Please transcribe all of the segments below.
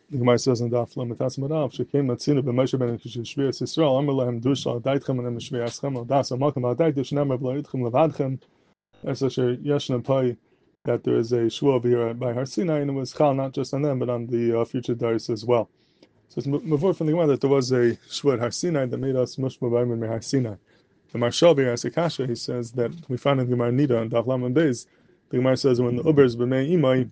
the Gemara says in Daf Lamitas Madav, she came Matzina b'Moshe ben Shvias Yisrael, Amar lahem Dusha Daitchem and Shviaschem Odas Amalkam Adait Yishnam Avloidchem Levadchem. As Asher Yeshna Pai, that there is a shvua over here by Har Sinai, and it was chal not just on them but on the future Darius as well. So it's mavur from the Gemara that there was a shvua at Har Sinai that made us mushma b'ayim Har Sinai. The Marshavi Asikasha, he says that we found in the Gemara Nida and Daf Laman Beis. The Gemara says when the Ubers b'mei imai,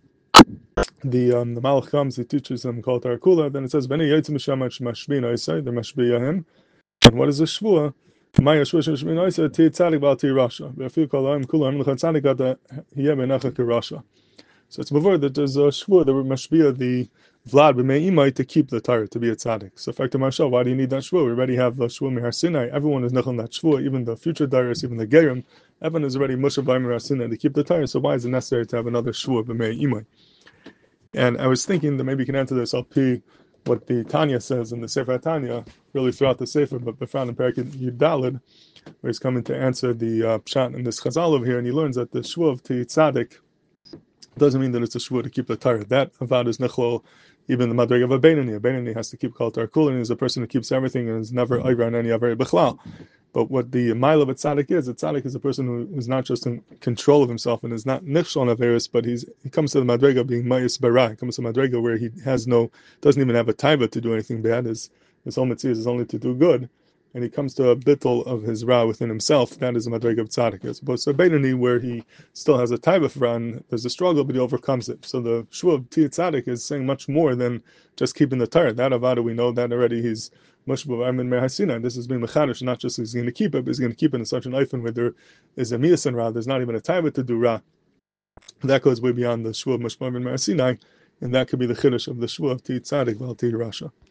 the Malach comes, he teaches them called Tarakula. Then it says Bnei Yitzim Mishamash Mashbina Isai, they're Mashbiya him. And what is a shvua? Maya shvua Mashbina Isai Ti Tzadik Bal Ti Rasha. V'afiu Kol Ha'im Kulam L'Chan Tzadik Ata Hiyeh Benacha Kirasha. So it's before that there's a shvua that we're Mashbiya the Vlad b'mei imai to keep the Torah, to be a tzaddik. So, fact of Marshal, why do you need that shvua? We already have the shvua Mihar Sinai. Everyone is nechal that shvua, even the future Darius, even the Gerim. Everyone is already Moshe Mihar Sinai to keep the Torah. So, why is it necessary to have another shvua b'mei imai? And I was thinking that maybe you can answer this I'll P what the Tanya says in the Sefer Tanya, really throughout the Sefer, but we found in Parakid Yudalid, where he's coming to answer the Pshat in this Chazal over here, and he learns that the shvua of Ti Tzaddik doesn't mean that it's a shvua to keep the Torah. That avad is nechlol. Even the madrig of a Beinani has to keep Kol Torah Kul, and is a person who keeps everything and is never Ayra on any Avari B'chlal. But what the mile of a tzaddik is a person who is not just in control of himself and is not nichshon on Averis, but he comes to the madrega being mayis bara. He comes to madrega where he doesn't even have a taiva to do anything bad. His whole mitzvah is only to do good, and he comes to a bittul of his ra within himself. That is a madrega of tzaddik, as opposed to a Beinani where he still has a taiva for ra, and there's a struggle, but he overcomes it. So the shvua of Ti Tzaddik is saying much more than just keeping the Torah. That avada we know that already. He's Mushba Armin Me'ar Sinai. This has been mechadish, not just he's going to keep it, but he's going to keep it in such an eifin where there is a miyas and ra. There's not even a taiva to do ra. That goes way beyond the shvua of Mushba Armin Me'ar Sinai, and that could be the chiddush of the shvua of Ti Tzaddik Val Ti Rasha.